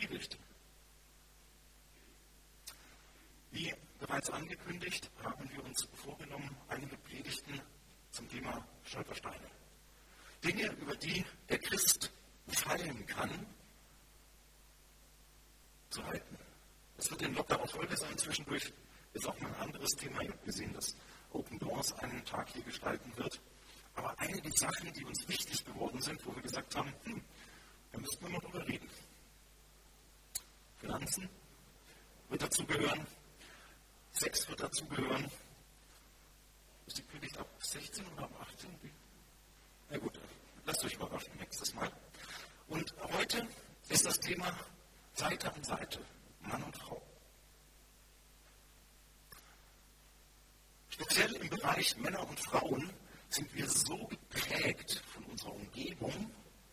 Predigt. Wie bereits angekündigt, haben wir uns vorgenommen, einige Predigten zum Thema Stolpersteine. Dinge, über die der Christ fallen kann, zu halten. Es wird in lockerer Folge sein. Zwischendurch ist auch mal ein anderes Thema. Ihr habt gesehen, dass Open Doors einen Tag hier gestalten wird. Aber einige Sachen, die uns wichtig geworden sind, wo wir gesagt haben, da müssen wir noch drüber reden. Finanzen wird dazugehören. Sex wird dazugehören. Ist die Predigt ab 16 oder ab 18? Na gut, lasst euch überraschen nächstes Mal. Und heute ist das Thema Seite an Seite, Mann und Frau. Speziell im Bereich Männer und Frauen sind wir so geprägt von unserer Umgebung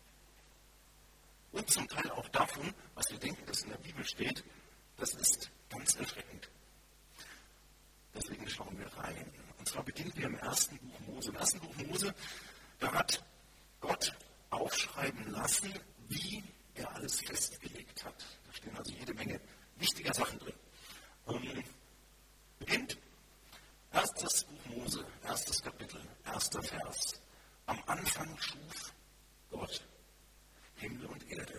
und zum Teil auch davon, was wir denken, dass in der Bibel steht, das ist ganz erschreckend. Deswegen schauen wir rein. Und zwar beginnen wir im ersten Buch Mose. Im ersten Buch Mose, da hat Gott aufschreiben lassen, wie er alles festgelegt hat. Da stehen also jede Menge wichtiger Sachen drin. Beginnt erstes Buch Mose, erstes Kapitel, erster Vers. Am Anfang schuf Gott Himmel und Erde.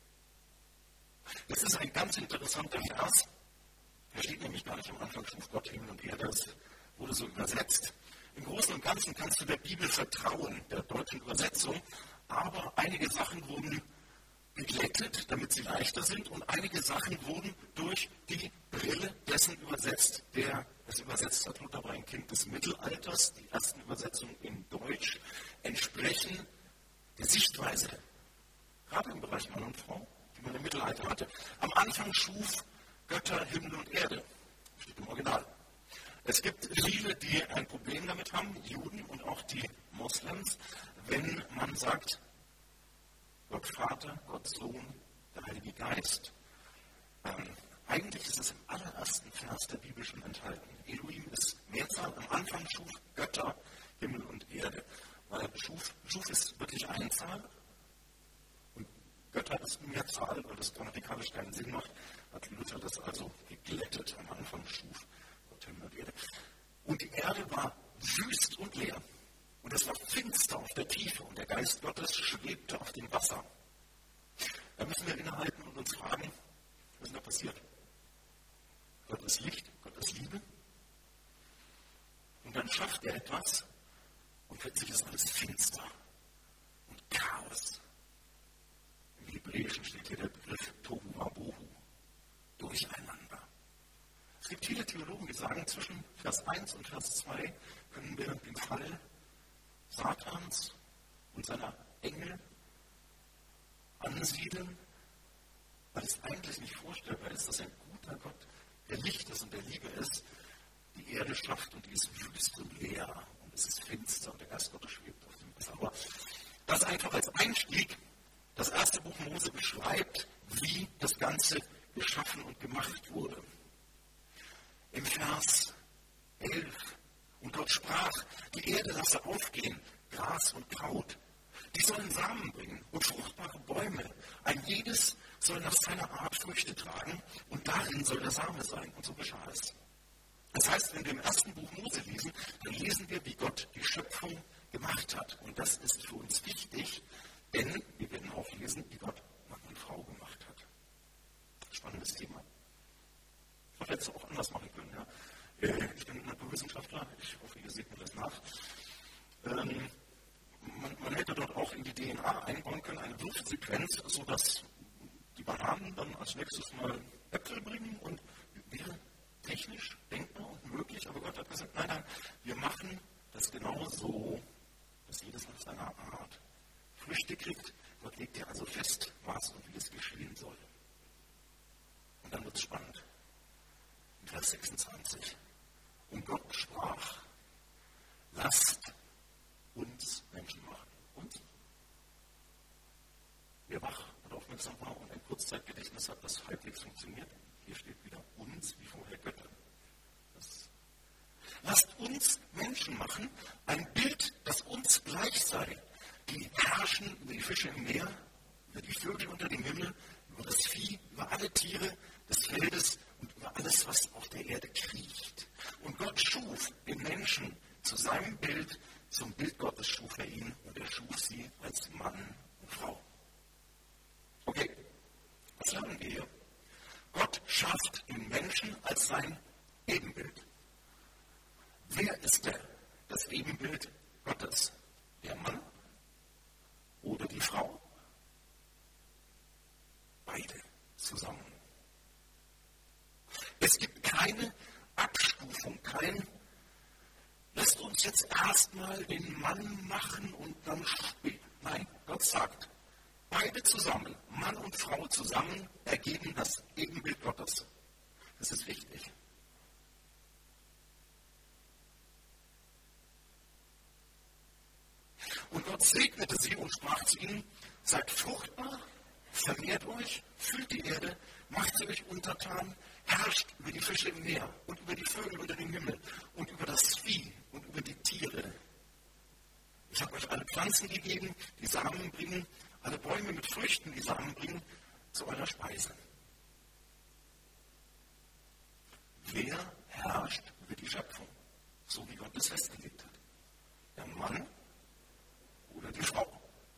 Das ist ein ganz interessanter Vers. Da steht nämlich gar nicht am Anfang schuf Gott Himmel und Erde. Das wurde so übersetzt. Im Großen und Ganzen kannst du der Bibel vertrauen, der deutschen Übersetzung. Aber einige Sachen wurden geglättet, damit sie leichter sind. Und einige Sachen wurden durch die Brille dessen übersetzt, der es übersetzt hat. Luther war ein Kind des Mittelalters. Die ersten Übersetzungen in Deutsch entsprechen der Sichtweise, gerade im Bereich Mann und Frau, die man im Mittelalter hatte. Am Anfang schuf Götter Himmel und Erde. Steht im Original. Es gibt viele, die ein Problem damit haben, Juden und auch die Moslems, wenn man sagt, Gott Vater, Gott Sohn, der Heilige Geist. Eigentlich ist es im allerersten Vers der Bibel schon enthalten. Elohim ist Mehrzahl. Am Anfang schuf Götter Himmel und Erde. Weil schuf ist wirklich Einzahl. Und Götter ist Mehrzahl, weil das grammatikalisch keinen Sinn macht. Hat Luther das also geglättet. Am Anfang schuf Gott Himmel und Erde. Und die Erde war wüst und leer. Und es war finster auf der Tiefe und der Geist Gottes schwebte auf dem Wasser. Da müssen wir innehalten und uns fragen, was ist da passiert? Gott ist Licht, Gott ist Liebe. Und dann schafft er etwas und plötzlich ist alles finster und Chaos. Im Hebräischen steht hier der Begriff Tohu Wabohu, Durcheinander. Es gibt viele Theologen, die sagen, zwischen Vers 1 und Vers 2 können wir den Fall Satans und seiner Engel ansiedeln, weil es eigentlich nicht vorstellbar ist, dass ein guter Gott, der Licht ist und der Liebe ist, die Erde schafft und die ist wüst und leer und es ist finster und der Geist Gottes schwebt auf dem Wasser. Aber das einfach als Einstieg. Das erste Buch Mose beschreibt, wie das Ganze geschaffen und gemacht wurde. Im Vers 11. Und Gott sprach, die Erde lasse aufgehen, Gras und Kraut. Die sollen Samen bringen und fruchtbare Bäume. Ein jedes soll nach seiner Art Früchte tragen und darin soll der Same sein. Und so geschah es. Das heißt, wenn wir im ersten Buch Mose lesen, dann lesen wir, wie Gott die Schöpfung gemacht hat. Und das ist für uns wichtig, denn wir werden auch lesen, wie Gott Mann und Frau gemacht hat. Spannendes Thema. Ich hätte es auch anders machen können. Ja? Ich bin Naturwissenschaftler, ich hoffe, ihr seht mir das nach. Man hätte dort auch in die DNA einbauen können, eine Wurfsequenz, sodass die Bananen dann als nächstes mal Äpfel bringen und wäre technisch denkbar und möglich, aber Gott hat gesagt, nein, wir machen das genau so, dass jedes nach seiner Art Früchte kriegt. Gott legt ja also fest, was und wie es geschehen soll. Und dann wird es spannend. In Vers 26. Und Gott sprach, lasst uns Menschen machen. Und wer wach und aufmerksam war und ein Kurzzeitgedächtnis hat, das halbwegs funktioniert, hier steht wieder uns, wie vorher Götter. Lasst uns Menschen machen, ein Bild, das uns gleich sei. Die herrschen über die Fische im Meer, über die Vögel unter dem Himmel, über das Vieh, über über alle Tiere des Feldes und über alles, was auf der Erde kriecht. Und Gott schuf den Menschen zu seinem Bild, zum Bild Gottes schuf er ihn und er schuf sie als Mann und Frau. Okay, was lernen wir hier? Gott schafft den Menschen als sein Ebenbild. Wer ist das Ebenbild Gottes? Der Mann oder die Frau? Beide zusammen. Es gibt keine Abstufung, lasst uns jetzt erstmal den Mann machen und dann später. Nein, Gott sagt, beide zusammen, Mann und Frau zusammen, ergeben das Ebenbild Gottes. Das ist wichtig. Und Gott segnete sie und sprach zu ihnen, seid fruchtbar, vermehrt euch, füllt die Erde, macht sie euch untertan, herrscht über die Fische im Meer und über die Vögel unter dem Himmel und über das Vieh und über die Tiere. Ich habe euch alle Pflanzen gegeben, die Samen bringen, alle Bäume mit Früchten, die Samen bringen, zu eurer Speise. Wer herrscht über die Schöpfung, so wie Gott es festgelegt hat? Der Mann oder die Frau?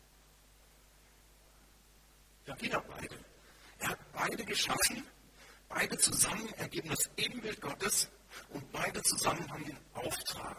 Ja, wieder beide. Er hat beide geschaffen, beide zusammen ergeben das Ebenbild Gottes und beide zusammen haben den Auftrag.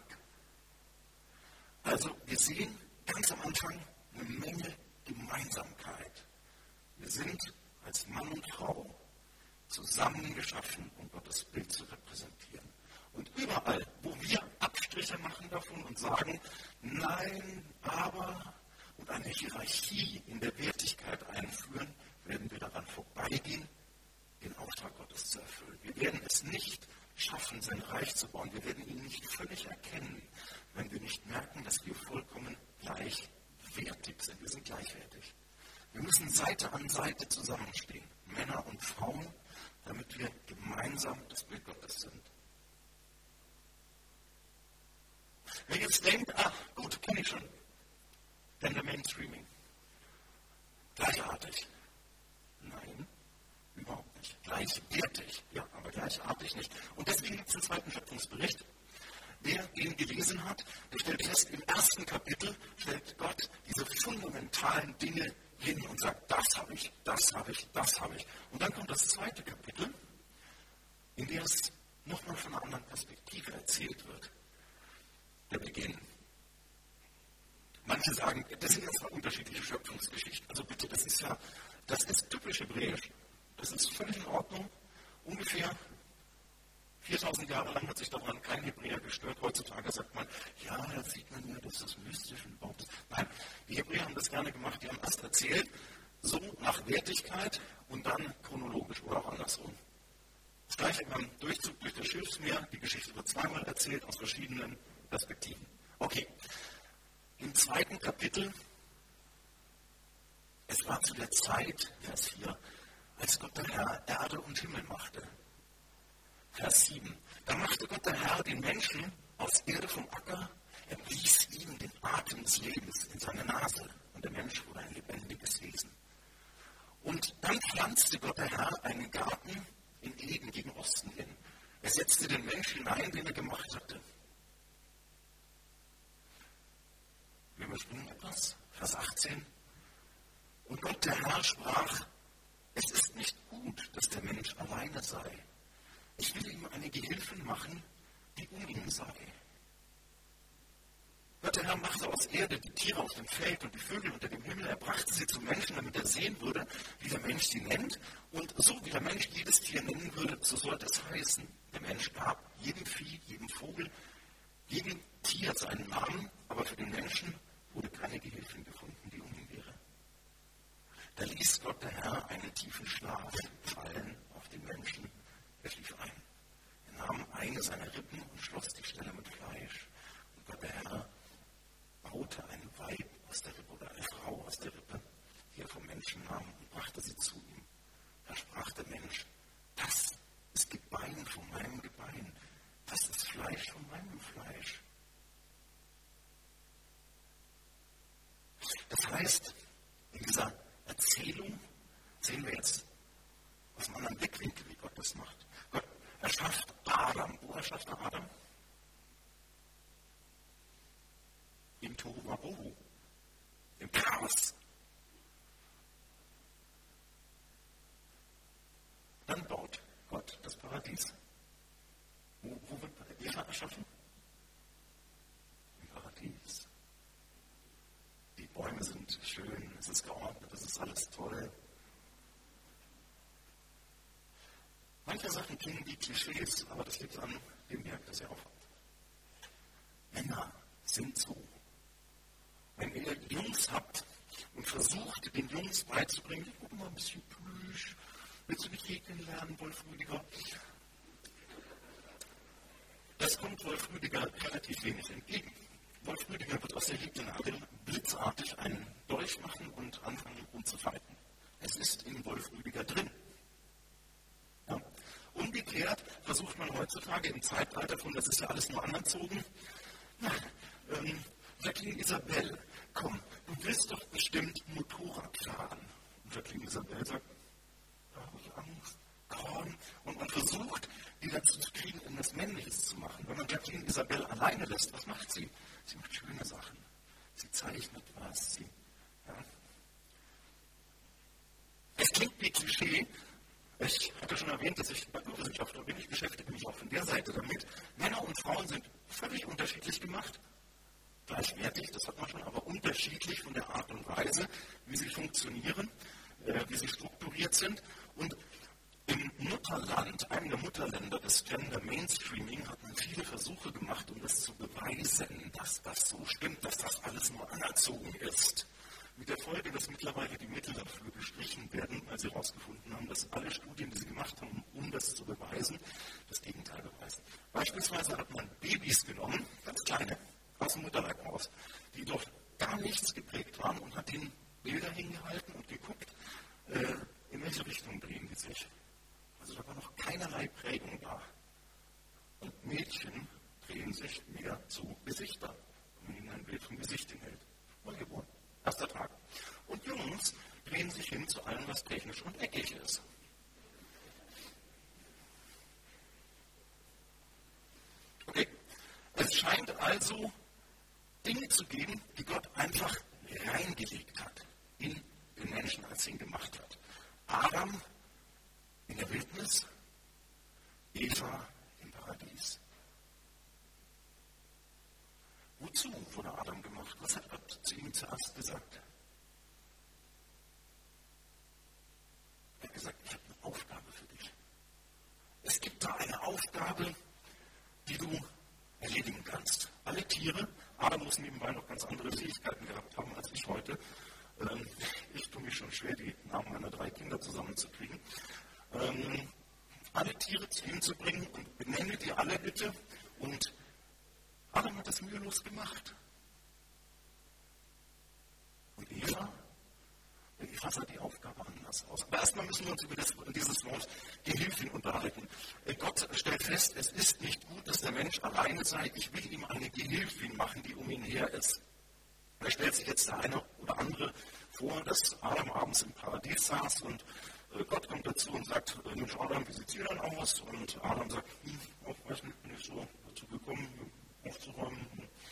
Also wir sehen ganz am Anfang eine Menge Gemeinsamkeit. Wir sind als Mann und Frau zusammen geschaffen, um Gottes Bild zu repräsentieren. Und überall, wo wir Abstriche machen davon und sagen, nein, aber und eine Hierarchie in der Wertigkeit einführen, werden wir daran vorbeigehen, den Auftrag Gottes zu erfüllen. Wir werden es nicht schaffen, sein Reich zu bauen. Wir werden ihn nicht völlig erkennen, wenn wir nicht merken, dass wir vollkommen gleichwertig sind. Wir sind gleichwertig. Wir müssen Seite an Seite zusammenstehen, Männer und Frauen, damit wir gemeinsam das Bild Gottes sind. Wer jetzt denkt, gut, kenne ich schon, Gender Mainstreaming, gleichartig. Nein, überhaupt nicht. Gleichwertig, ja, aber gleichartig nicht. Und deswegen gibt es den zweiten Schöpfungsbericht. Wer den gelesen hat, der stellt fest, im ersten Kapitel stellt Gott diese fundamentalen Dinge hin und sagt, das habe ich, das habe ich, das habe ich. Und dann kommt das zweite Kapitel, in dem es nochmal von einer anderen Perspektive erzählt wird. Der Beginn. Manche sagen, das sind jetzt mal unterschiedliche Schöpfungsgeschichten. Also bitte, das ist typisch hebräisch. Das ist völlig in Ordnung. Ungefähr 4000 Jahre lang hat sich daran kein Hebräer gestört. Heutzutage sagt man, ja, da sieht man ja, dass das mystisch und überhaupt ist. Nein, die Hebräer haben das gerne gemacht. Die haben erst erzählt, so nach Wertigkeit und dann chronologisch oder auch andersrum. Das Gleiche beim Durchzug durch das Schilfsmeer. Die Geschichte wird zweimal erzählt aus verschiedenen Perspektiven. Okay. Im zweiten Kapitel, es war zu der Zeit, Vers 4, als Gott der Herr Erde und Himmel machte. Vers 7, da machte Gott der Herr den Menschen aus Erde vom Acker, er blies ihm den Atem des Lebens in seine Nase und der Mensch wurde ein lebendiges Wesen. Und dann pflanzte Gott der Herr einen Garten in Eden gegen Osten hin. Er setzte den Mensch hinein, den er gemacht hatte. Wir überspringen etwas. Vers 18. Und Gott, der Herr, sprach, es ist nicht gut, dass der Mensch alleine sei. Ich will ihm eine Gehilfin machen, die um ihn sei. Gott, der Herr, machte aus Erde die Tiere auf dem Feld und die Vögel unter dem Himmel. Er brachte sie zum Menschen, damit er sehen würde, wie der Mensch sie nennt. Und so wie der Mensch jedes Tier nennen würde, so sollte es heißen. Der Mensch gab jedem Vieh, jedem Vogel, jedem Tier seinen Namen, aber für den Menschen wurde keine Gehilfin gefunden, die um ihn wäre. Da ließ Gott der Herr einen tiefen Schlaf fallen auf den Menschen. Er schlief ein. Er nahm eine seiner Rippen und schloss die Stelle mit Fleisch. Und Gott der Herr baute ein Weib aus der Rippe oder eine Frau aus der Rippe, die er vom Menschen nahm und brachte sie zu ihm. Da sprach der Mensch, das ist Gebein von meinem Gebein, das ist Fleisch von meinem Fleisch. Das heißt, in dieser Erzählung sehen wir jetzt erschaffene Adam? Im Tohu Wabohu, im Chaos. Dann baut Gott das Paradies. Wo wird Eva erschaffen? Im Paradies. Die Bäume sind schön, es ist geordnet, es ist alles toll. Manche Sachen klingen wie Klischees, aber das liegt an dem Werk, das ihr aufhabt. Männer sind so. Wenn ihr Jungs habt und versucht, den Jungs beizubringen, guck mal ein bisschen Plüsch, willst du mich häkeln lernen, Wolf Rüdiger? Das kommt Wolf Rüdiger relativ wenig entgegen. Wolf Rüdiger wird aus der Häkelnadel blitzartig einen Dolch machen und anfangen umzufalten. Es ist in Wolf Rüdiger drin. Ja. Umgekehrt versucht man heutzutage im Zeitalter von, das ist ja alles nur anerzogen, Jacqueline Isabel, komm, du willst doch bestimmt Motorrad fahren. Und Jacqueline Isabel sagt, da habe ich Angst, komm. Und man versucht, die dazu zu kriegen, etwas Männliches zu machen. Wenn man Jacqueline Isabel alleine lässt, was macht sie? Sie macht schöne Sachen. Sie zeichnet was. Es klingt wie Klischee. Ich hatte schon erwähnt, dass ich Naturwissenschaftler bin. Ich beschäftige mich auch von der Seite damit. Männer und Frauen sind völlig unterschiedlich gemacht. Gleichwertig, das hat man schon, aber unterschiedlich von der Art und Weise, wie sie funktionieren, wie sie strukturiert sind. Und im Mutterland, einem der Mutterländer des Gender Mainstreaming, hat man viele Versuche gemacht, um das zu beweisen, dass das so stimmt, dass das alles nur anerzogen ist. Mit der Folge, dass mittlerweile die Mittel dafür gestrichen werden, weil sie herausgefunden haben, dass alle Studien, die sie gemacht haben, um das zu beweisen, das Gegenteil beweisen. Beispielsweise hat man Babys genommen, ganz kleine, aus dem Mutterleib raus, die doch gar nichts geprägt waren und hat ihnen Bilder hingehalten und geguckt, in welche Richtung drehen die sich. Also da war noch keinerlei Prägung da. Und Mädchen drehen sich mehr zu Gesichtern, wenn man ihnen ein Bild vom Gesicht hinhält. Neugeboren. Erster Tag. Und Jungs drehen sich hin zu allem, was technisch und eckig ist. Okay. Es scheint also Dinge zu geben, die Gott einfach reingelegt hat in den Menschen, als er ihn gemacht hat. Adam in der Wildnis, Eva im Paradies. Wozu wurde Adam gemacht? Was hat Gott zu ihm zuerst gesagt? Er hat gesagt, ich habe eine Aufgabe für dich. Es gibt da eine Aufgabe, die du erledigen kannst. Alle Tiere, Adam muss nebenbei noch ganz andere Fähigkeiten gehabt haben als ich heute. Ich tue mich schon schwer, die Namen meiner 3 Kinder zusammenzukriegen. Alle Tiere zu ihm zu bringen und benenne die alle bitte. Und Adam hat das mühelos gemacht. Und Eva sah die Aufgabe anders aus. Aber erstmal müssen wir uns über dieses Wort Gehilfin unterhalten. Gott stellt fest, es ist nicht gut, dass der Mensch alleine sei. Ich will ihm eine Gehilfin machen, die um ihn her ist. Da stellt sich jetzt der eine oder andere vor, dass Adam abends im Paradies saß und Gott kommt dazu und sagt, Mensch Adam, wie sieht es hier denn aus? Und Adam sagt, ich weiß nicht, bin ich so dazu gekommen, aufzuräumen.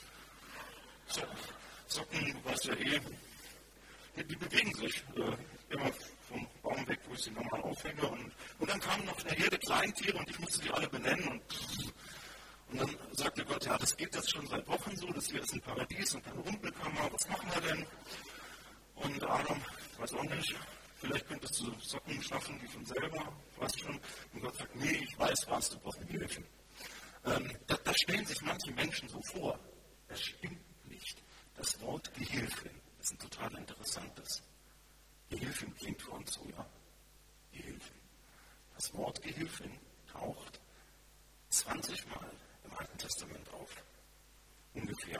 Socken, du weißt ja die bewegen sich immer vom Baum weg, wo ich sie normal aufhänge. Und dann kamen noch eine Herde Kleintiere und ich musste die alle benennen. Und dann sagte Gott, ja, das geht jetzt schon seit Wochen so, das hier ist ein Paradies und keine Rumpelkammer, was machen wir denn? Und Adam, ich weiß auch nicht, vielleicht könntest du Socken schaffen, die von selber, weißt schon. Und Gott sagt, nee, ich weiß was, du brauchst eine Gehilfin. Das stellen sich manche Menschen so vor. Das stimmt nicht. Das Wort Gehilfin ist ein total interessantes. Gehilfin klingt für uns so, ja. Gehilfin. Das Wort Gehilfin taucht 20 Mal im Alten Testament auf. Ungefähr.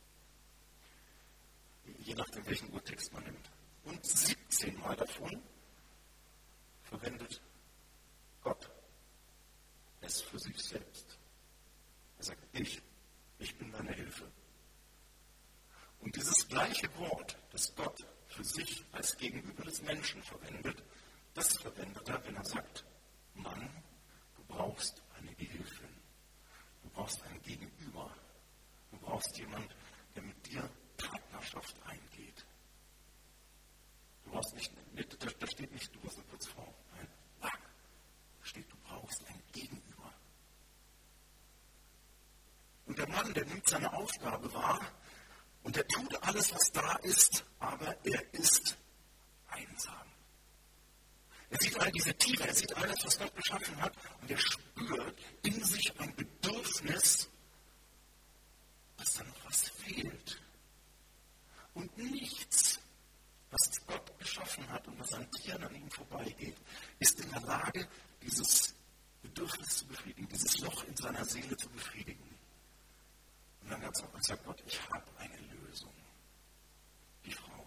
Je nachdem, welchen Urtext man nimmt. Und 17 Mal davon verwendet Gott es für sich selbst. Er sagt, ich bin deine Hilfe. Und dieses gleiche Wort, das Gott für sich als Gegenüber des Menschen verwendet, das verwendet er, wenn er sagt, Mann, du brauchst eine Gehilfin. brauchst jemanden, der mit dir Partnerschaft eingeht. Du brauchst nicht, da steht nicht, du brauchst eine Putzfrau. Nein, da steht, du brauchst ein Gegenüber. Und der Mann, der nimmt seine Aufgabe wahr und der tut alles, was da ist, aber er ist einsam. Er sieht all diese Tiere, er sieht alles, was Gott geschaffen hat und er spürt in sich ein Bedürfnis, dass da noch was fehlt. Und nichts, was Gott geschaffen hat und was an Tieren an ihm vorbeigeht, ist in der Lage, dieses Bedürfnis zu befriedigen, dieses Loch in seiner Seele zu befriedigen. Und dann sagt Gott, ich habe eine Lösung. Die Frau.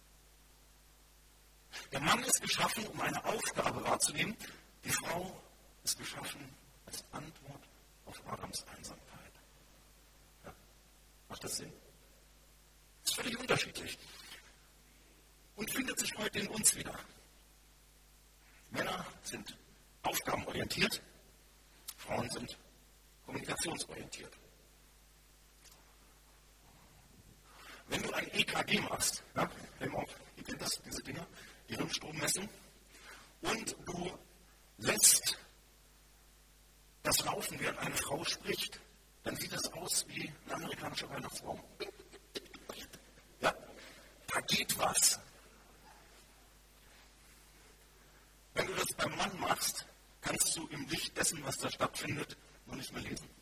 Der Mann ist geschaffen, um eine Aufgabe wahrzunehmen. Die Frau ist geschaffen als Antwort auf Adams Einsamkeit. Ja. Macht das Sinn? Das ist völlig unterschiedlich. Und findet sich heute in uns wieder. Männer sind aufgabenorientiert, Frauen sind kommunikationsorientiert. Wenn du ein EKG machst, ja, ihr kennt das, diese Dinger, die Hirnstrommessung, und du lässt das laufen, während eine Frau spricht, dann sieht das aus wie ein amerikanischer Weihnachtsbaum. Ja, da geht was. Wenn du das beim Mann machst, kannst du im Licht dessen, was da stattfindet, noch nicht mehr lesen.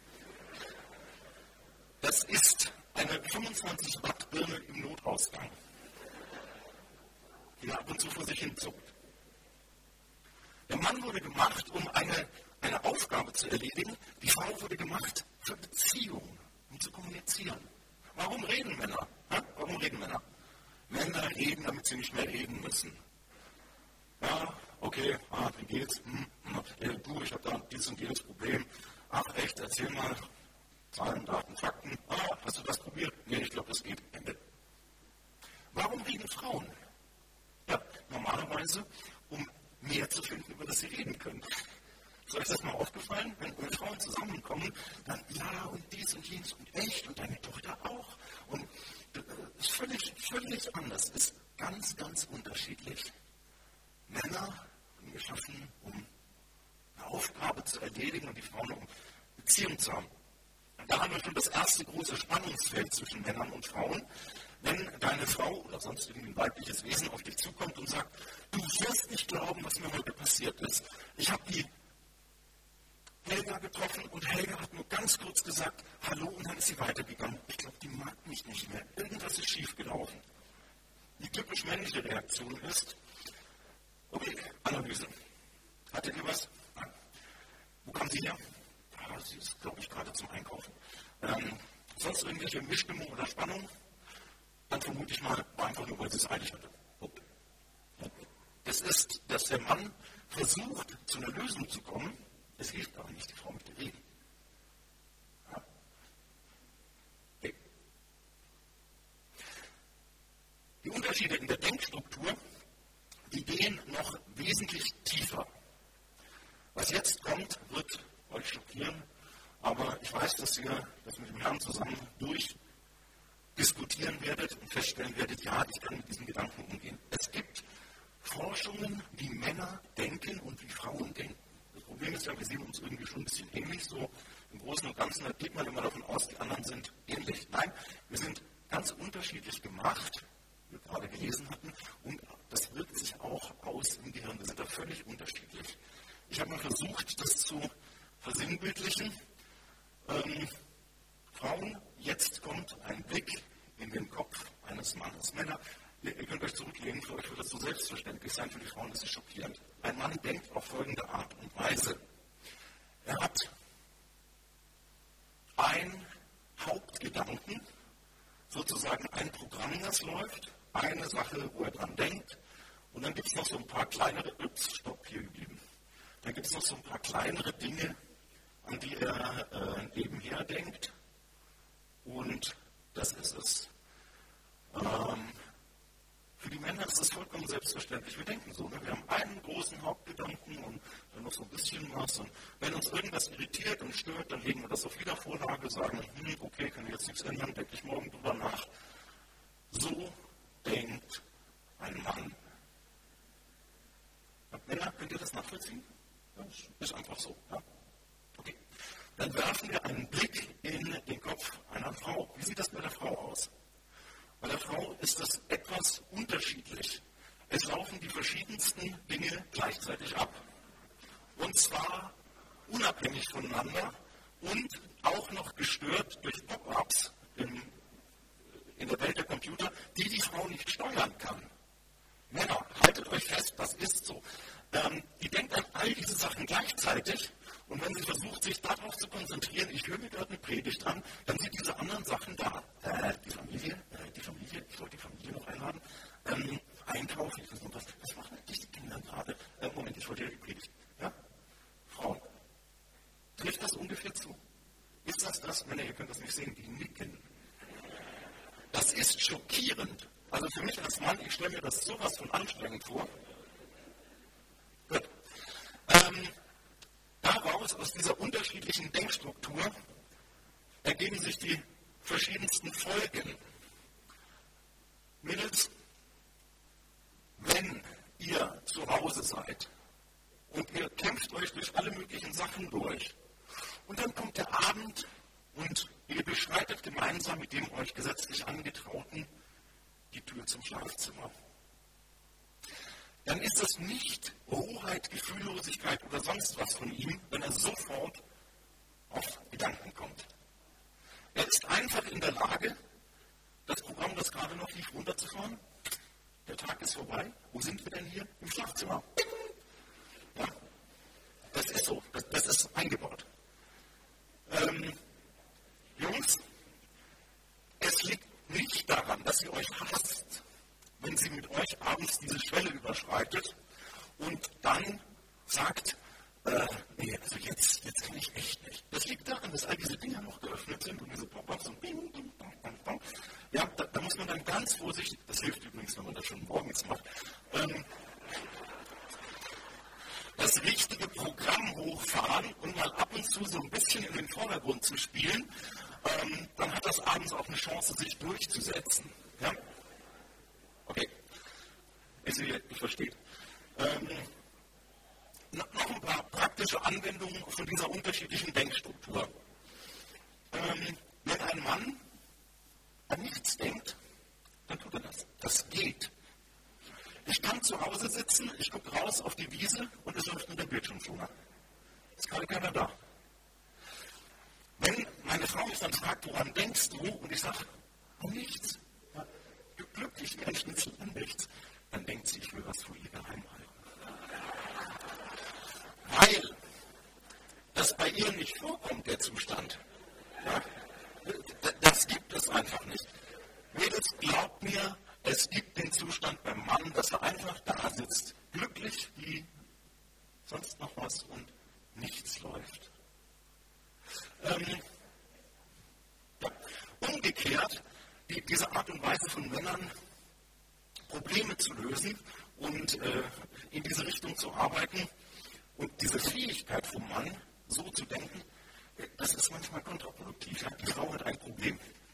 Das ist eine 25 Watt Birne im Notausgang, die ab und zu vor sich hin zuckt. Der Mann wurde gemacht, um eine Aufgabe zu erledigen. Die Frau wurde gemacht für Beziehungen, um zu kommunizieren. Warum reden Männer? Warum reden Männer? Männer reden, damit sie nicht mehr reden müssen. Ja, okay, wie geht's? Du, ich habe da dieses und jenes Problem. Ach echt, erzähl mal. Zahlen, Daten, Fakten. Hast du das probiert? Nee, ich glaube, das geht. Ende. Warum reden Frauen? Ja, normalerweise, um mehr zu finden, über das sie reden können. Ist euch das mal aufgefallen? Wenn Frauen zusammenkommen, dann ja und dies und jenes und echt und deine Tochter auch. Und es ist völlig anders. Es ist ganz, ganz unterschiedlich. Männer sind geschaffen, um eine Aufgabe zu erledigen und die Frauen, um Beziehung zu haben. Da haben wir schon das erste große Spannungsfeld zwischen Männern und Frauen. Wenn deine Frau oder sonst irgendwie ein weibliches Wesen auf dich zukommt und sagt, du wirst nicht glauben, was mir heute passiert ist. Ich habe die Helga getroffen und Helga hat nur ganz kurz gesagt, hallo, und dann ist sie weitergegangen. Ich glaube, die mag mich nicht mehr. Irgendwas ist schiefgelaufen. Die typisch männliche Reaktion ist, okay, Analyse. Hattet ihr was? Nein. Wo kam sie her? Sie ist, glaube ich, gerade zum Einkaufen. Sonst irgendwelche Mischstimmung oder Spannung? Dann vermute ich mal, war einfach nur, weil sie es eilig hatte. Das ist, dass der Mann versucht, zu einer Lösung zu kommen. Es hilft aber nicht, die Frau mit dir reden. Ja. Okay. Die Unterschiede in der Denkstruktur, die gehen noch wesentlich tiefer. Was jetzt kommt, wird euch schockieren, aber ich weiß, dass ihr das mit dem Herrn zusammen durchdiskutieren werdet und feststellen werdet, ja, ich kann mit diesen Gedanken umgehen. Es gibt Forschungen, wie Männer denken und wie Frauen denken. Das Problem ist ja, wir sehen uns irgendwie schon ein bisschen ähnlich, so im Großen und Ganzen, da geht man immer davon aus, die anderen sind ähnlich. Nein, wir sind ganz unterschiedlich gemacht, wie wir gerade gelesen hatten, und das wirkt sich auch aus im Gehirn. Wir sind da völlig unterschiedlich. Ich habe mal versucht, das zu versinnbildlichen. Frauen, jetzt kommt ein Blick in den Kopf eines Mannes. Männer, ihr könnt euch zurücklehnen, für euch wird das so selbstverständlich sein, für die Frauen ist es schockierend. Ein Mann denkt auf folgende Art und Weise. Er hat einen Hauptgedanken, sozusagen ein Programm, das läuft, eine Sache, wo er dran denkt, und dann gibt es noch so ein paar kleinere, stopp, hier geblieben. Dann gibt es noch so ein paar kleinere Dinge, an die er nebenher denkt. Und das ist es. Für die Männer ist das vollkommen selbstverständlich. Wir denken so, ne? Wir haben einen großen Hauptgedanken und dann noch so ein bisschen was. Und wenn uns irgendwas irritiert und stört, dann legen wir das auf Wiedervorlage, sagen, okay, kann ich jetzt nichts ändern, denke ich morgen drüber nach. So denkt ein Mann. Männer, könnt ihr das nachvollziehen? Ja, ist einfach so. Ja? Okay. Dann werfen wir einen Blick in den Kopf einer Frau. Wie sieht das bei der Frau aus? Bei der Frau ist das etwas unterschiedlich. Es laufen die verschiedensten Dinge gleichzeitig ab. Und zwar unabhängig voneinander und auch noch gestört durch Pop-ups in der Welt der Computer, die die Frau nicht steuern kann. Männer, haltet euch fest, das ist so. Die denkt an all diese Sachen gleichzeitig und wenn sie versucht, sich darauf zu konzentrieren, ich höre mir gerade eine Predigt an, dann sind diese anderen Sachen da. Die Familie, ich wollte die Familie noch einladen, einkaufen, ich weiß nicht, was machen eigentlich die Kinder gerade? Moment, ich wollte ja die Predigt. Ja? Frauen, trifft das ungefähr zu? Ist das? Männer, ihr könnt das nicht sehen, die nicken. Das ist schockierend. Also für mich als Mann, ich stelle mir das sowas von anstrengend vor. Gut. Daraus, aus dieser unterschiedlichen Denkstruktur, ergeben sich die verschiedensten Folgen. Mädels, wenn ihr zu Hause seid und ihr kämpft euch durch alle möglichen Sachen durch und dann kommt der Abend und ihr beschreitet gemeinsam mit dem euch gesetzlich Angetrauten die Tür zum Schlafzimmer. Dann ist es nicht Rohheit, Gefühllosigkeit oder sonst was von ihm, wenn er sofort auf Gedanken kommt. Er ist einfach in der Lage, das Programm, das gerade noch lief, runterzufahren. Der Tag ist vorbei. Wo sind wir denn hier? Im Schlafzimmer. Ja, das ist so. Das ist eingebaut. Jungs, es liegt nicht daran, dass sie euch hasst, wenn sie mit euch abends diese Schwelle überschreitet und dann sagt, nee, also jetzt kann ich echt nicht. Das liegt daran, dass all diese Dinger noch geöffnet sind und diese Pop-ups und bing, bing, bang, bang, bang. Ja, da muss man dann ganz vorsichtig, das hilft übrigens, wenn man das schon morgens macht, das richtige Programm hochfahren und mal ab und zu so ein bisschen in den Vordergrund zu spielen, dann hat das abends auch eine Chance, sich durchzusetzen. Ja? Okay. Ihr versteht. Noch ein paar praktische Anwendungen von dieser unterschiedlichen Denkstruktur. Wenn ein Mann an nichts denkt, dann tut er das. Das geht. Ich kann zu Hause sitzen, ich gucke raus auf die Wiese und es läuft nur der Bildschirmschoner. Ist gerade keiner da. Wenn meine Frau mich dann fragt, woran denkst du? Und ich sage, an nichts. Ja, glücklich wie ein Schnitzel an nichts. Dann denkt sie, ich will was vor ihr geheim halten. Weil das bei ihr nicht vorkommt, der Zustand. Ja, das gibt es einfach nicht. Mädels, glaubt mir, es gibt den Zustand beim Mann, dass er einfach da sitzt, glücklich wie sonst noch was und nichts läuft. Ja. Umgekehrt, diese Art und Weise von Männern, Probleme zu lösen und in diese Richtung zu arbeiten und diese Fähigkeit vom Mann, so zu denken, das ist manchmal kontraproduktiv. Ja? Die Frau hat ein Problem.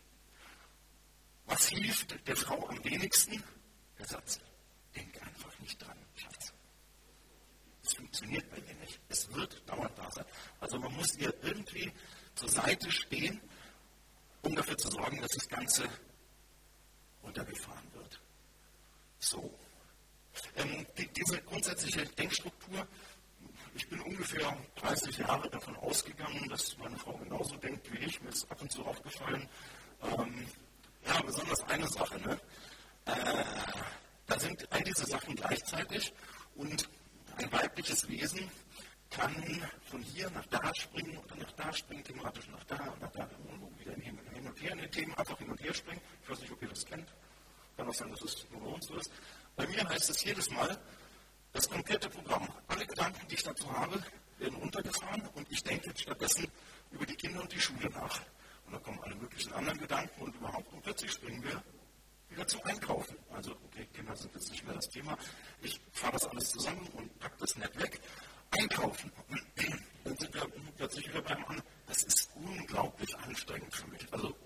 Was hilft der Frau am wenigsten? Der Satz, denk einfach nicht dran, Schatz. Das funktioniert bei ihr nicht. Es wird dauernd da sein. Also man muss ihr irgendwie zur Seite stehen, um dafür zu sorgen, dass das Ganze runtergefahren wird. So. Diese grundsätzliche Denkstruktur, ich bin ungefähr 30 Jahre davon ausgegangen, dass meine Frau genauso denkt wie ich. Mir ist ab und zu aufgefallen, ja, besonders eine Sache, ne? Da sind all diese Sachen gleichzeitig und ein weibliches Wesen kann von hier nach da springen oder nach da springen, thematisch nach da und nach da, wieder hin und her in den Themen, einfach hin und her springen. Ich weiß nicht, ob ihr das kennt. Kann auch sein, dass es nur bei uns so ist. Bei mir heißt es jedes Mal, das komplette Programm, alle Gedanken, die ich dazu habe, werden runtergefahren und ich denke stattdessen über die Kinder und die Schule nach. Und dann kommen alle möglichen anderen Gedanken und überhaupt und plötzlich springen wir wieder zum Einkaufen. Also, okay, Kinder sind jetzt nicht mehr das Thema. Ich fahre das alles zusammen und packe das nett weg. einkaufen. Dann sind wir plötzlich wieder beim Mann. Das ist unglaublich anstrengend für mich. Also,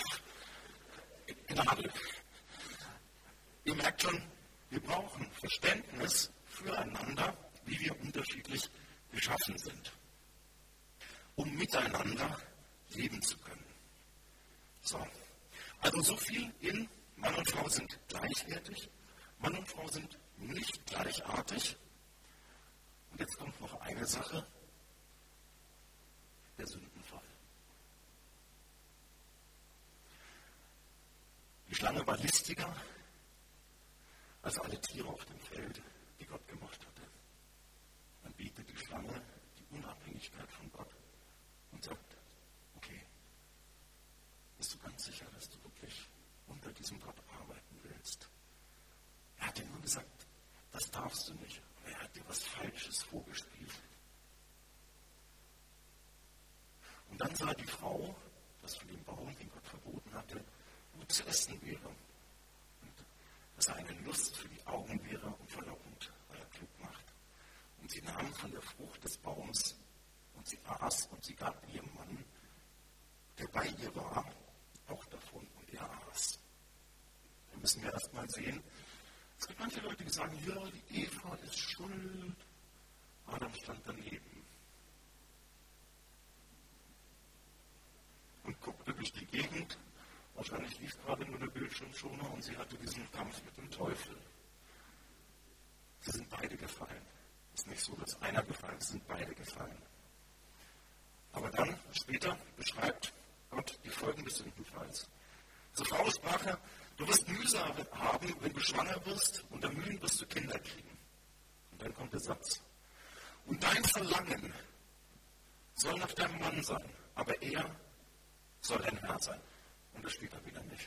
Gnade. Ihr merkt schon, wir brauchen Verständnis füreinander, wie wir unterschiedlich geschaffen sind, um miteinander leben zu können. So. Also so viel in Mann und Frau sind gleichwertig, Mann und Frau sind nicht gleichartig. Und jetzt kommt noch eine Sache, der Sündenfall. Die Schlange war listiger als alle Tiere auf dem Feld, die Gott gemacht hatte. Dann bietet die Schlange die Unabhängigkeit von Gott und sagt, okay, bist du ganz sicher, dass du wirklich unter diesem Gott arbeiten willst? Er hat dir nur gesagt, das darfst du nicht. Aber er hat dir was Falsches vorgespielt. Und dann sah die Frau, dass von dem Baum, den Gott verboten hatte, gut zu essen wäre. Und dass er eine Lust für die Augen wäre und verlockend, weil er klug macht. Und sie nahm von der Frucht des Baums und sie aß und sie gab ihrem Mann, der bei ihr war, auch davon und er aß. Da müssen wir erst mal sehen, es gibt manche Leute, die sagen, ja, die Eva ist schuld, Adam stand daneben und guckte durch die Gegend. Wahrscheinlich lief gerade nur der Bildschirmschoner und sie hatte diesen Kampf mit dem Teufel. Sie sind beide gefallen. Es ist nicht so, dass einer gefallen ist, sind beide gefallen. Aber dann, später, beschreibt Gott die Folgen des Sündenfalls. Zur Frau sprach er, du wirst Mühsal haben, wenn du schwanger wirst, unter Mühen wirst du Kinder kriegen. Und dann kommt der Satz. Und dein Verlangen soll nach deinem Mann sein, aber er soll dein Herr sein. Und das steht da wieder nicht.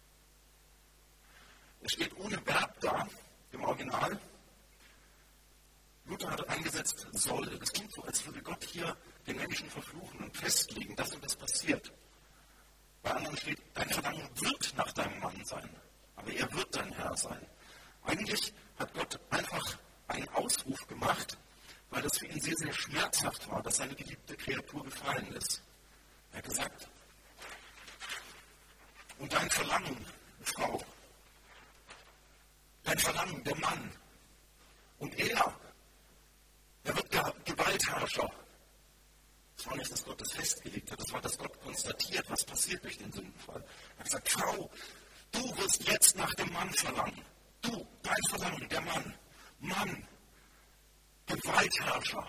Es steht ohne Verb da, im Original. Luther hat eingesetzt, soll. Das klingt so, als würde Gott hier den Menschen verfluchen und festlegen, dass und das passiert. Bei anderen steht, dein Verlangen wird nach deinem Mann sein, aber er wird dein Herr sein. Eigentlich hat Gott einfach einen Ausruf gemacht, weil das für ihn sehr, sehr schmerzhaft war, dass seine geliebte Kreatur gefallen ist. Er hat gesagt, und dein Verlangen, Frau, dein Verlangen, der Mann, und er wird Gewaltherrscher. Das war nicht, dass Gott das festgelegt hat, das war, dass Gott konstatiert, was passiert durch den Sündenfall. Er hat gesagt, Frau, du wirst jetzt nach dem Mann verlangen. Du, dein Verlangen, der Mann. Mann, Gewaltherrscher.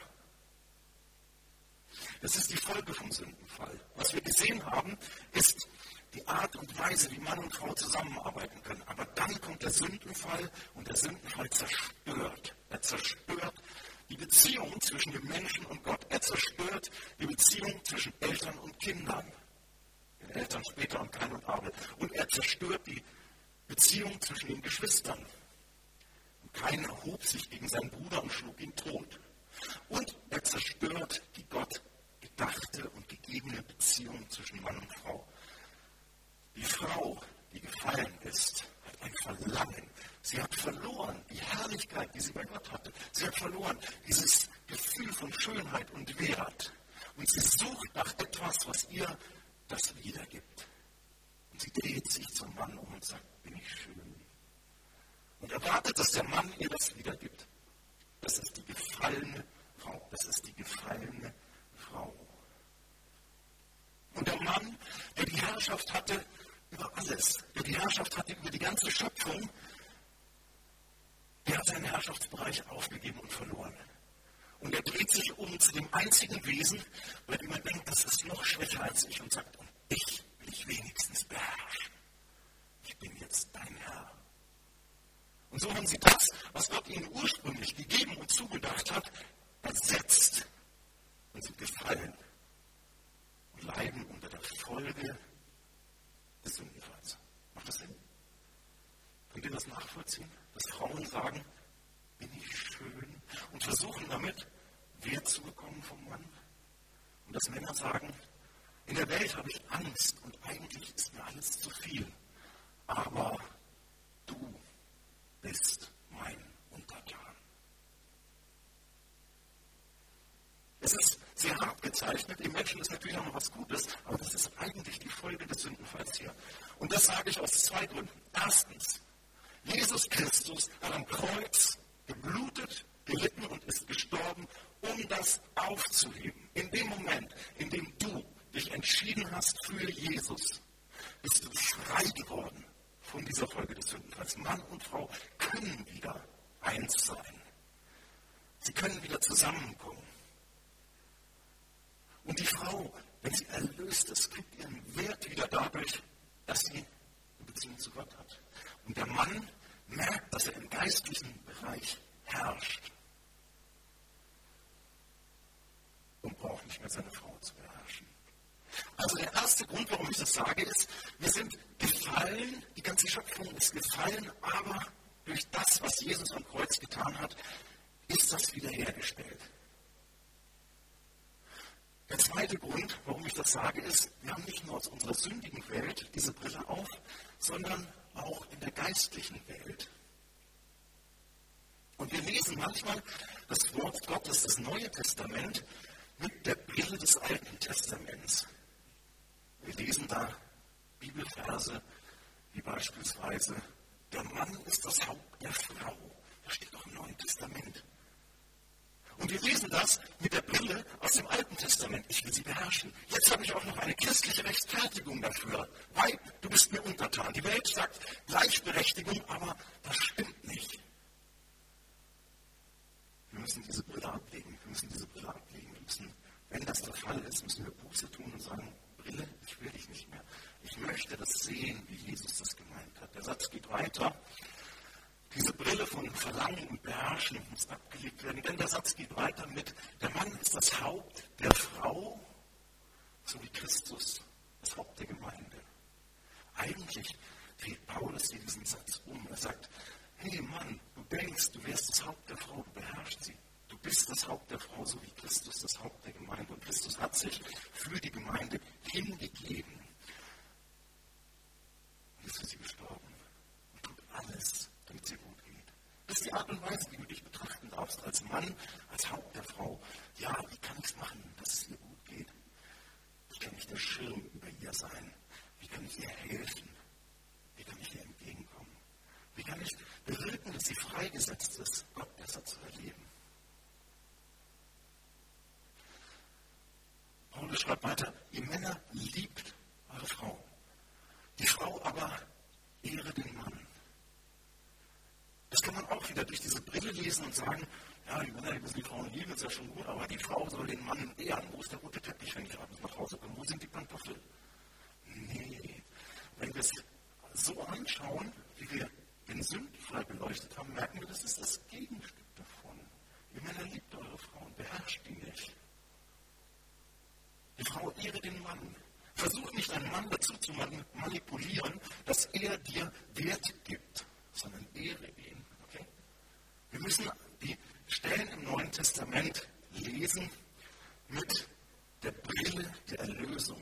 Das ist die Folge vom Sündenfall. Was wir gesehen haben, ist die Art und Weise, wie Mann und Frau zusammenarbeiten können. Aber dann kommt der Sündenfall und der Sündenfall zerstört. Er zerstört die Beziehung zwischen dem Menschen und Gott. Er zerstört die Beziehung zwischen Eltern und Kindern. Den Eltern später und Kain und Abel. Und er zerstört die Beziehung zwischen den Geschwistern. Und Kain erhob sich gegen seinen Bruder und schlug ihn tot. Und er zerstört die Gott gedachte und gegebene Beziehung zwischen Mann und Frau. Die Frau, die gefallen ist, hat ein Verlangen. Sie hat verloren die Herrlichkeit, die sie bei Gott hatte. Sie hat verloren dieses Gefühl von Schönheit und Wert. Und sie sucht nach etwas, was ihr das wiedergibt. Und sie dreht sich zum Mann um und sagt, bin ich schön. Und erwartet, dass der Mann ihr das wiedergibt. Das ist die gefallene Frau. Das ist die gefallene Frau. Und der Mann, der die Herrschaft hatte über alles, der die Herrschaft hatte über die ganze Schöpfung, der hat seinen Herrschaftsbereich aufgegeben und verloren. Und er dreht sich um zu dem einzigen Wesen, bei dem er denkt, das ist noch schwächer als ich und sagt, und ich will ich wenigstens beherrschen. Ich bin jetzt dein Herr. Und so haben sie das, was Gott ihnen ursprünglich gegeben und zugedacht hat, ersetzt und sind gefallen und leiden unter der Folge des Sündenfalls. Macht das Sinn? Könnt ihr das nachvollziehen? Dass Frauen sagen, bin ich schön und versuchen damit, Wert zu bekommen vom Mann. Und dass Männer sagen, in der Welt habe ich Angst und eigentlich ist mir alles zu viel. Aber du bist mein Untertan. Es ist sehr hart gezeichnet. Im Menschen ist natürlich auch noch was Gutes, aber das ist eigentlich die Folge des Sündenfalls hier. Und das sage ich aus 2 Gründen. Erstens, Jesus Christus hat am Kreuz geblutet, gelitten und ist gestorben, um das aufzuheben. In dem Moment, in dem du dich entschieden hast für Jesus, bist du frei geworden von dieser Folge des Sündenfalls. Mann und Frau können wieder eins sein. Sie können wieder zusammenkommen. Und die Frau, wenn sie erlöst ist, kriegt ihren Wert wieder dadurch, dass sie eine Beziehung zu Gott hat. Und der Mann merkt, dass er im geistlichen Bereich herrscht und braucht nicht mehr seine Frau zu beherrschen. Also der erste Grund, warum ich das sage, ist, wir sind gefallen, die ganze Schöpfung ist gefallen, aber durch das, was Jesus am Kreuz getan hat, ist das wiederhergestellt. Der zweite Grund, warum ich das sage, ist, wir haben nicht nur aus unserer sündigen Welt diese Brille auf, sondern auch in der geistlichen Welt. Und wir lesen manchmal das Wort Gottes, das Neue Testament, mit der Brille des Alten Testaments. Wir lesen da Bibelverse wie beispielsweise, der Mann ist das Haupt der Frau. Das steht doch im Neuen Testament. Und wir lesen das mit der Brille aus dem Alten Testament. Ich will sie beherrschen. Jetzt habe ich auch noch eine christliche Rechtfertigung dafür. Weib, du bist mir untertan. Die Welt sagt Gleichberechtigung, aber das stimmt nicht. Wir müssen diese Brille ablegen. Wir müssen, wenn das der Fall ist, müssen wir Buße tun und sagen, Brille, ich will dich nicht mehr. Ich möchte das sehen, wie Jesus das gemeint hat. Der Satz geht weiter. Diese Brille von Verlangen und Beherrschen muss abgelegt werden, denn der Satz geht weiter mit, der Mann ist das Haupt der Frau, so wie Christus das Haupt der Gemeinde. Eigentlich dreht Paulus hier diesen Satz um. Er sagt, hey Mann, du denkst, du wärst das Haupt der Frau, du beherrschst sie. Du bist das Haupt der Frau, so wie Christus das Haupt der Gemeinde. Und Christus hat sich für die Gemeinde hingegeben. Und ist für sie gestorben und tut alles, damit es ihr gut geht. Das ist die Art und Weise, wie du dich betrachten darfst, als Mann, als Haupt der Frau. Ja, wie kann ich es machen, dass es ihr gut geht? Wie kann ich der Schirm über ihr sein? Wie kann ich ihr helfen? Wie kann ich ihr entgegenkommen? Wie kann ich bewirken, dass sie freigesetzt ist, Gott besser zu erleben? Paulus schreibt weiter, ihr Männer liebt eure Frau. Die Frau aber ehre den Mann. Das kann man auch wieder durch diese Brille lesen und sagen, ja, die Männer, die müssen die Frauen lieben, ist ja schon gut, aber die Frau soll den Mann ehren. Wo ist der rote Teppich, wenn ich abends nach Hause komme? Wo sind die Pantoffeln? Nee. Wenn wir es so anschauen, wie wir den Sündenfall beleuchtet haben, merken wir, das ist das Gegenstück davon. Ihr Männer liebt eure Frauen, beherrscht die nicht. Die Frau ehre den Mann. Versuch nicht, einen Mann dazu zu manipulieren, dass er dir Wert gibt, sondern ehre ihn. Okay? Wir müssen die Stellen im Neuen Testament lesen mit der Brille der Erlösung.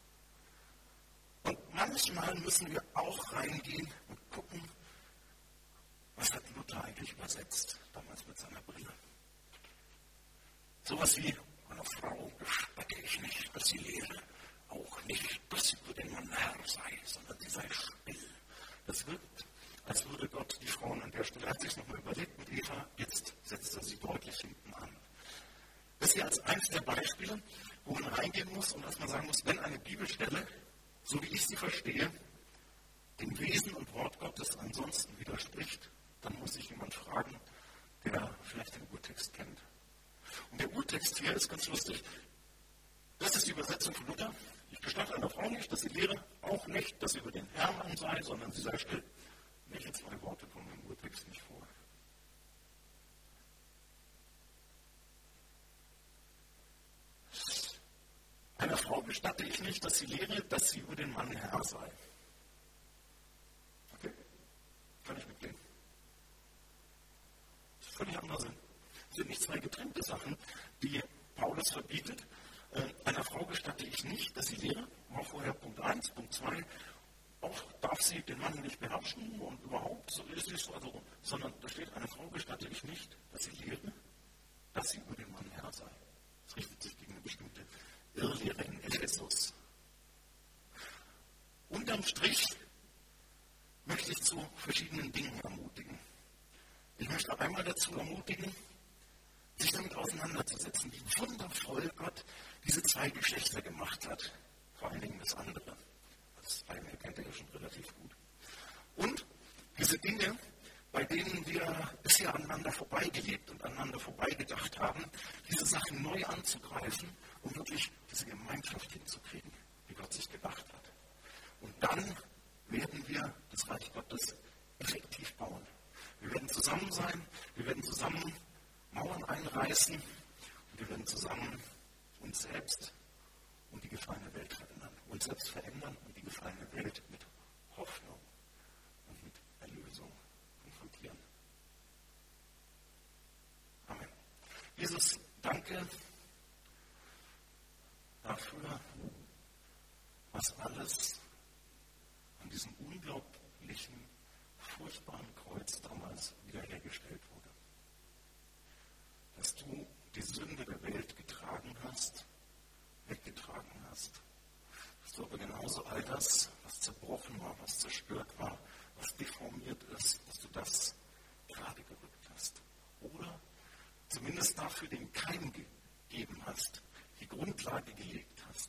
Und manchmal müssen wir auch reingehen und gucken, was hat Luther eigentlich übersetzt, damals mit seiner Brille. Sowas wie, einer Frau gestatte ich nicht, dass sie lehre, auch nicht, dass sie für den Mann Herr sei, sondern sie sei still. Das wirkt, als würde Gott die Frauen an der Stelle, er hat sich nochmal überlegt mit Eva, jetzt setzt er sie deutlich hinten an. Das hier als eines der Beispiele, wo man reingehen muss und dass man sagen muss, wenn eine Bibelstelle, so wie ich sie verstehe, dem Wesen und Wort Gottes ansonsten widerspricht, dann muss sich jemand fragen, der vielleicht den Urtext kennt. Und der Urtext hier ist ganz lustig. Das ist die Übersetzung von Luther. Ich gestatte einer Frau nicht, dass sie lehre, auch nicht, dass sie über den Herrn sei, sondern sie sei still. Welche 2 Worte kommen im Urtext nicht vor? Einer Frau gestatte ich nicht, dass sie lehre, dass sie über den Mann Herr sei. Okay? Kann ich mitgehen. Das ist völlig anderer Sinn. Das sind nicht 2 getrennte Sachen, die Paulus verbietet. Einer Frau gestatte ich nicht, dass sie lehre. War vorher Punkt 1, Punkt 2. Auch darf sie den Mann nicht beherrschen und überhaupt, so ist es, also, sondern da steht, eine Frau gestatte ich nicht, dass sie lehre, dass sie über den Mann Herr sei. Das ist richtig. dazu ermutigen, sich damit auseinanderzusetzen, wie wundervoll Gott diese zwei Geschlechter gemacht hat. Vor allen Dingen das andere. Das eine kennt ihr ja schon relativ gut. Und diese Dinge, bei denen wir bisher aneinander vorbeigelebt und aneinander vorbeigedacht haben, diese Sachen neu anzugreifen, um wirklich diese Gemeinschaft hinzukriegen, wie Gott sich gedacht hat. Und dann werden wir das Reich Gottes effektiv bauen. Wir werden zusammen sein, wir werden zusammen Mauern einreißen und wir werden zusammen uns selbst und die gefallene Welt verändern. Uns selbst verändern und die gefallene Welt mit Hoffnung und mit Erlösung konfrontieren. Amen. Jesus, danke dafür, was alles an diesem unglaublichen, furchtbaren Kreuz damals wiederhergestellt wurde. Dass du die Sünde der Welt getragen hast, weggetragen hast. Dass du aber genauso all das, was zerbrochen war, was zerstört war, was deformiert ist, dass du das gerade gerückt hast. Oder zumindest dafür den Keim gegeben hast, die Grundlage gelegt hast,